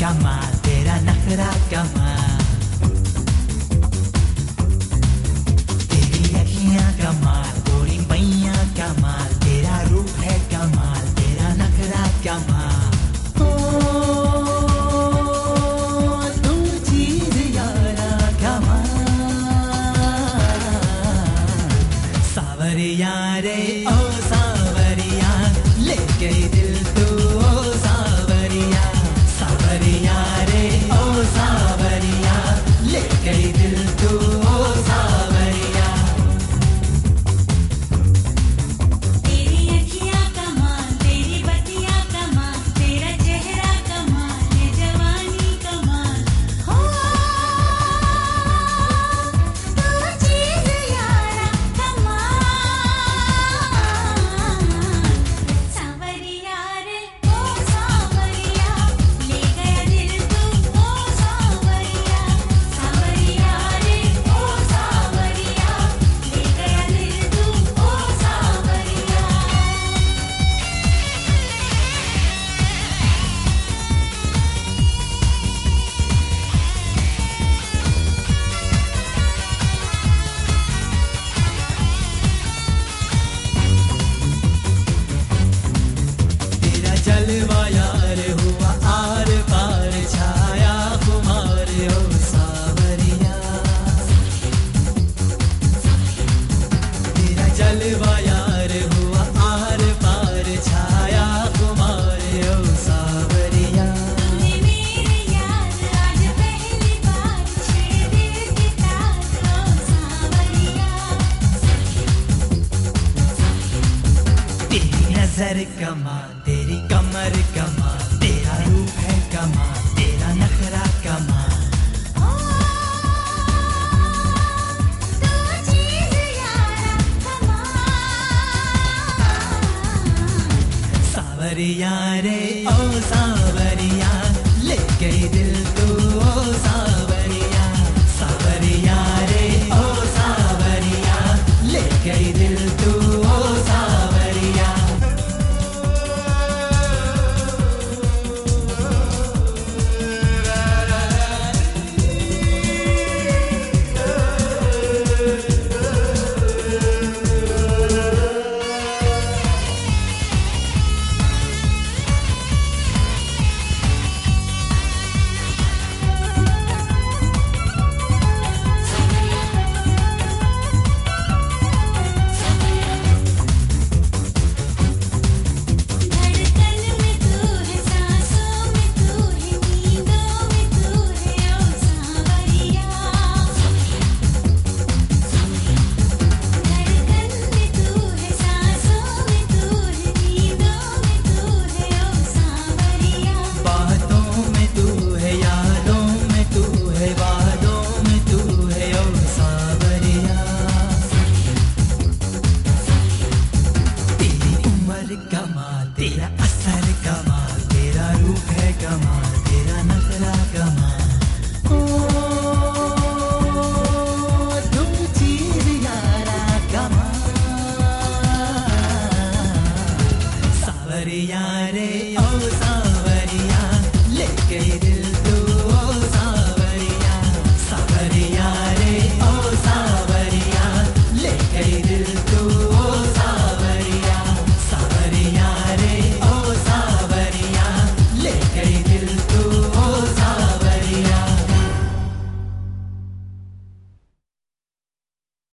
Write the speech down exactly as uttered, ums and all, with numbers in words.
कमाल तेरा नखरा कमाल, तेरी अखियां कमाल, गोरी मैया कमाल, तेरा रूप है कमाल, तेरा नखरा कमाल। ओ तू चीज यारा कमाल, सावरिया रे ओ सावरिया, ले गई दिल तू ओ सावरिया, सावरिया रे ओ सावरिया, ले गई दिल तू ओ सावरिया। तेरी अखियां कमाल, तेरी बतियां कमाल, तेरा चेहरा कमाल, ये जवानी कमाल। हो तू चीज यारा कमाल, सावरिया रे ओ सावरिया, ले गया दिल तू ओ सावरिया, सावरिया रे ओ सावरिया, ले गया दिल तू ओ सावरिया। तेरा जलवा यार हुआ आर पार, छाया खुमार ओ सावरिया, तेरा जलवा यार हुआ आर पार, छाया खुमार ओ सावरिया। तूने मेरे यार आज पहली बार छेड़े के तार ओ सावरिया, तेरी नजर कमाल,